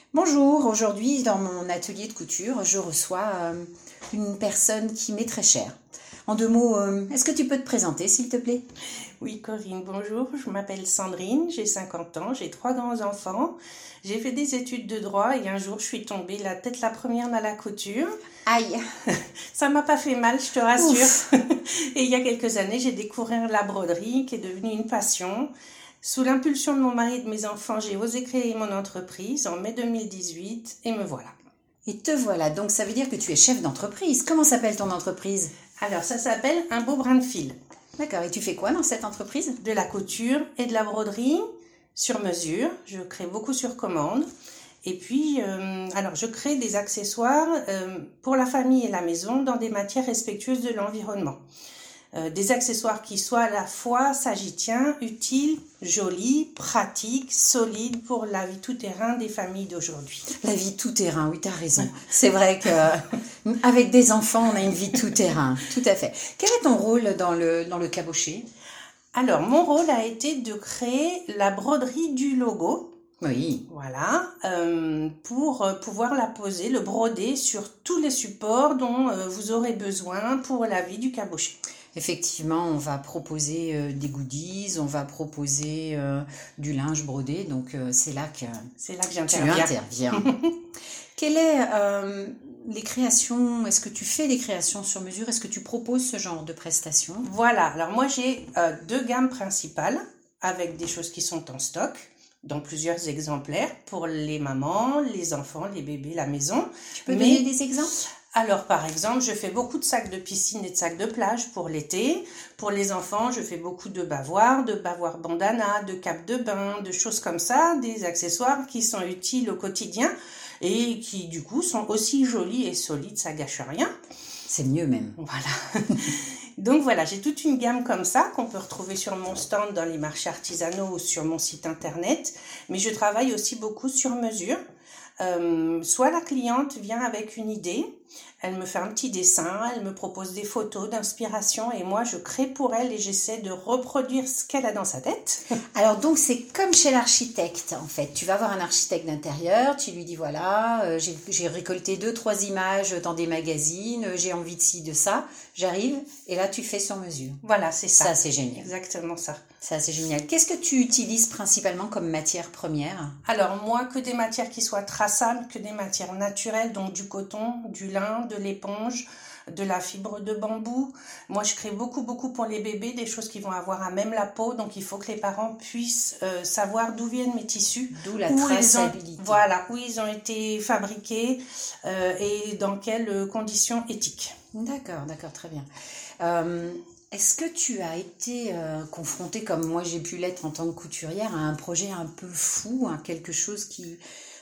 Bonjour, aujourd'hui dans mon atelier de couture, je reçois une personne qui m'est très chère. En deux mots, est-ce que tu peux te présenter s'il te plaît? Oui, Corinne, bonjour. Je m'appelle Sandrine, j'ai 50 ans, j'ai 3 grands-enfants. J'ai fait des études de droit et un jour, je suis tombée la tête la première dans la couture. Aïe! Ça m'a pas fait mal, je te rassure. Ouf. Et il y a quelques années, j'ai découvert la broderie qui est devenue une passion. Sous l'impulsion de mon mari et de mes enfants, j'ai osé créer mon entreprise en mai 2018 et me voilà. Et te voilà, donc ça veut dire que tu es chef d'entreprise. Comment s'appelle ton entreprise? Alors, ça s'appelle Un beau brin de fil. D'accord, et tu fais quoi dans cette entreprise? De la couture et de la broderie sur mesure. Je crée beaucoup sur commande. Et puis, alors je crée des accessoires pour la famille et la maison dans des matières respectueuses de l'environnement. Des accessoires qui soient à la fois sagitiens, utiles, jolis, pratiques, solides pour la vie tout-terrain des familles d'aujourd'hui. La vie tout-terrain, oui, tu as raison. C'est vrai que avec des enfants, on a une vie tout-terrain, tout à fait. Quel est ton rôle dans le cabochet? Alors, mon rôle a été de créer la broderie du logo. Oui. Voilà, pour pouvoir la poser, le broder sur tous les supports dont vous aurez besoin pour la vie du cabochet. Effectivement, on va proposer des goodies, on va proposer du linge brodé, donc c'est là que tu interviens. Quelles est les créations? Est-ce que tu fais des créations sur mesure? Est-ce que tu proposes ce genre de prestations? Voilà, alors moi j'ai 2 gammes principales avec des choses qui sont en stock dans plusieurs exemplaires pour les mamans, les enfants, les bébés, la maison. Tu peux donner des exemples? Alors, par exemple, je fais beaucoup de sacs de piscine et de sacs de plage pour l'été. Pour les enfants, je fais beaucoup de bavoirs bandana, de capes de bain, de choses comme ça, des accessoires qui sont utiles au quotidien et qui, du coup, sont aussi jolis et solides, ça gâche rien. C'est mieux même. Voilà. Donc voilà, j'ai toute une gamme comme ça qu'on peut retrouver sur mon stand dans les marchés artisanaux ou sur mon site internet. Mais je travaille aussi beaucoup sur mesure. Soit la cliente vient avec une idée, elle me fait un petit dessin, elle me propose des photos d'inspiration et moi je crée pour elle et j'essaie de reproduire ce qu'elle a dans sa tête. Alors donc c'est comme chez l'architecte en fait. Tu vas voir un architecte d'intérieur, tu lui dis voilà, j'ai récolté 2-3 images dans des magazines, j'ai envie de ci, de ça, j'arrive et là tu fais sur mesure. Voilà, c'est ça. Ça c'est génial. Exactement ça. Ça c'est génial. Qu'est-ce que tu utilises principalement comme matière première? Alors moi, que des matières qui soient traçables, que des matières naturelles, donc du coton, du lin, de l'éponge, de la fibre de bambou. Moi, je crée beaucoup pour les bébés, des choses qui vont avoir à même la peau, donc il faut que les parents puissent savoir d'où viennent mes tissus. D'où la traçabilité. Voilà, où ils ont été fabriqués et dans quelles conditions éthiques. D'accord, très bien. Est-ce que tu as été confrontée, comme moi j'ai pu l'être en tant que couturière, à un projet un peu fou, à quelque chose qui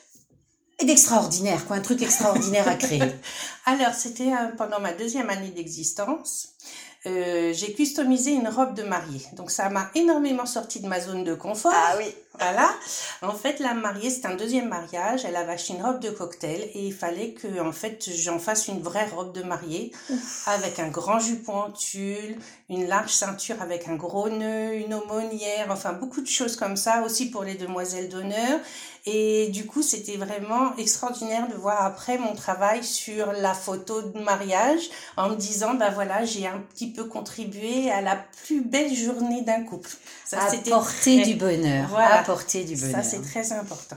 est d'extraordinaire, quoi, un truc extraordinaire à créer? Alors, c'était pendant ma 2e année d'existence. J'ai customisé une robe de mariée. Donc, ça m'a énormément sorti de ma zone de confort. Ah oui. Voilà. En fait, la mariée, c'est un 2e mariage. Elle avait acheté une robe de cocktail et il fallait que, en fait, j'en fasse une vraie robe de mariée avec un grand jupon en tulle, une large ceinture avec un gros nœud, une aumônière, enfin, beaucoup de choses comme ça aussi pour les demoiselles d'honneur. Et du coup, c'était vraiment extraordinaire de voir après mon travail sur la photo de mariage en me disant, bah voilà, j'ai un petit peu contribué à la plus belle journée d'un couple. Ça, apporter du bonheur. Voilà. Apporter du bonheur. Ça, c'est très important.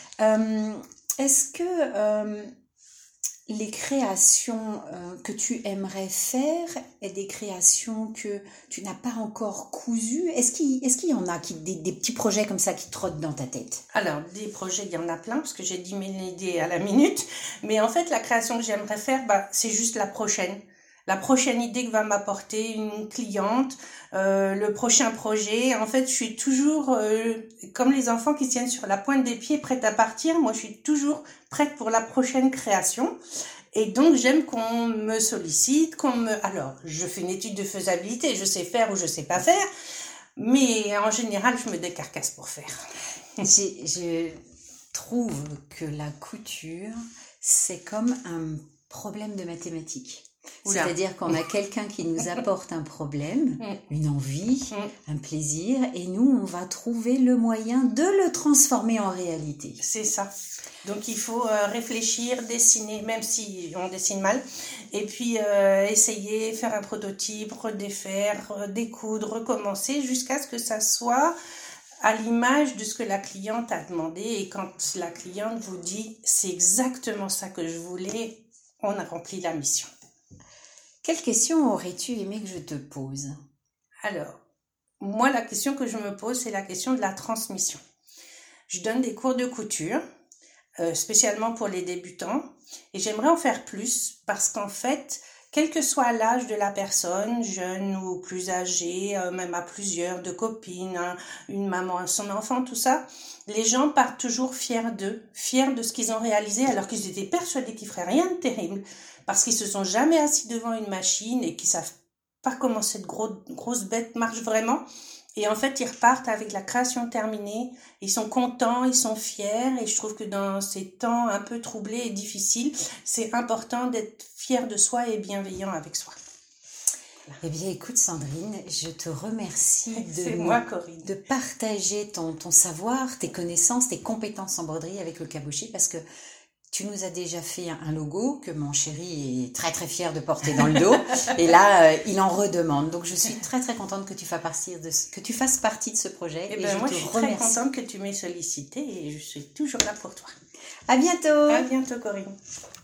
Est-ce que les créations que tu aimerais faire et des créations que tu n'as pas encore cousues, est-ce qu'il y en a des petits projets comme ça qui trottent dans ta tête? Alors, des projets, il y en a plein parce que j'ai 10 000 idées à la minute. Mais en fait, la création que j'aimerais faire, c'est juste la prochaine. La prochaine idée que va m'apporter une cliente, le prochain projet. En fait, je suis toujours comme les enfants qui se tiennent sur la pointe des pieds, prête à partir. Moi, je suis toujours prête pour la prochaine création. Et donc, j'aime qu'on me sollicite, Alors, je fais une étude de faisabilité, je sais faire ou je sais pas faire. Mais en général, je me décarcasse pour faire. Je trouve que la couture, c'est comme un problème de mathématiques. C'est-à-dire qu'on a quelqu'un qui nous apporte un problème, une envie, un plaisir, et nous, on va trouver le moyen de le transformer en réalité. C'est ça. Donc il faut réfléchir, dessiner, même si on dessine mal, et puis essayer, faire un prototype, redéfaire, découdre, recommencer, jusqu'à ce que ça soit à l'image de ce que la cliente a demandé. Et quand la cliente vous dit « c'est exactement ça que je voulais », on a rempli la mission. Quelle question aurais-tu aimé que je te pose ? Alors, moi, la question que je me pose, c'est la question de la transmission. Je donne des cours de couture, spécialement pour les débutants, et j'aimerais en faire plus parce qu'en fait, quel que soit l'âge de la personne, jeune ou plus âgée, même à plusieurs, de copines, une maman, son enfant, tout ça, les gens partent toujours fiers d'eux, fiers de ce qu'ils ont réalisé, alors qu'ils étaient persuadés qu'ils feraient rien de terrible, parce qu'ils se sont jamais assis devant une machine et qu'ils savent pas comment cette grosse bête marche vraiment. Et en fait, ils repartent avec la création terminée, ils sont contents, ils sont fiers, et je trouve que dans ces temps un peu troublés et difficiles, c'est important d'être fier de soi et bienveillant avec soi. Eh bien, écoute Sandrine, je te remercie de partager ton savoir, tes connaissances, tes compétences en broderie avec le cabochon, parce que tu nous as déjà fait un logo que mon chéri est très très fier de porter dans le dos et là il en redemande. Donc je suis très très contente que tu fasses partie de ce projet. Et ben moi je suis très contente que tu m'aies sollicité et je suis toujours là pour toi. À bientôt. À bientôt Corinne.